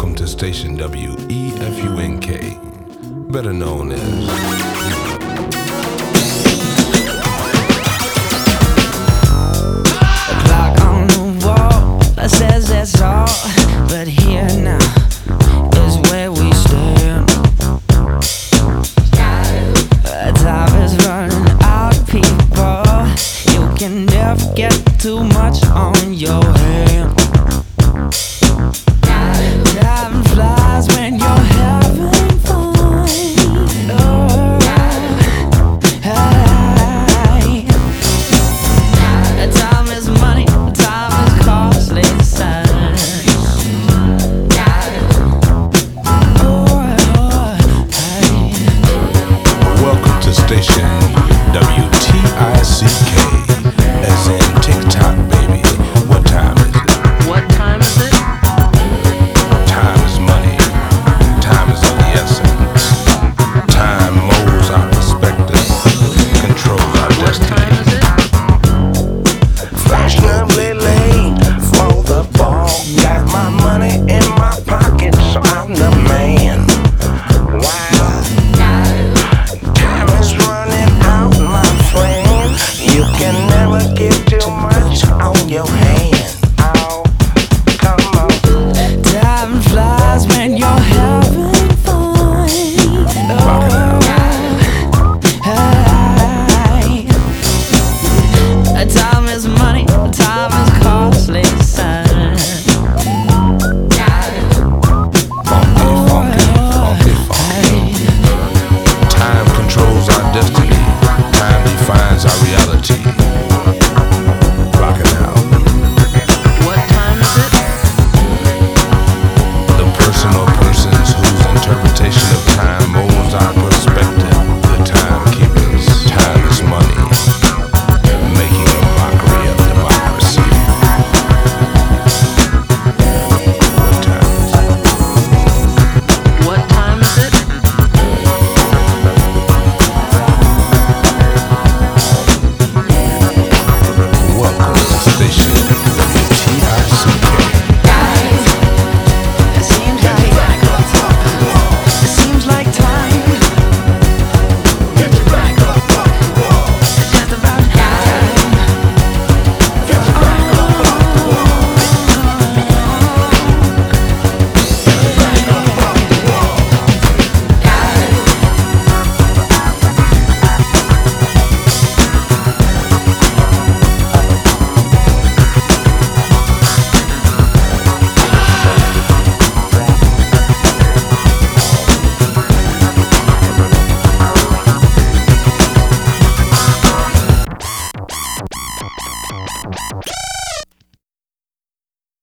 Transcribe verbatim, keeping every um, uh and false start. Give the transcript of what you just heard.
Welcome to station W E F U N K, better known as... The clock on the wall that says that's all, but here now is where we stand. Time is running out of people. You can never get too much on your hand. Time flies when you're having fun. Oh, hey. Time is money, time is costly, son. Oh, hey. Welcome to station W T I C K, as in TikTok, baby. What time is it? What time is it? Time is money. Time is of the essence. Time molds our perspective, controls our What time destiny. is it? Fashionably late for the ball. Got my money in my pocket, so I'm the man. Wow, time is running out, my friend. You can never get too much on your hands.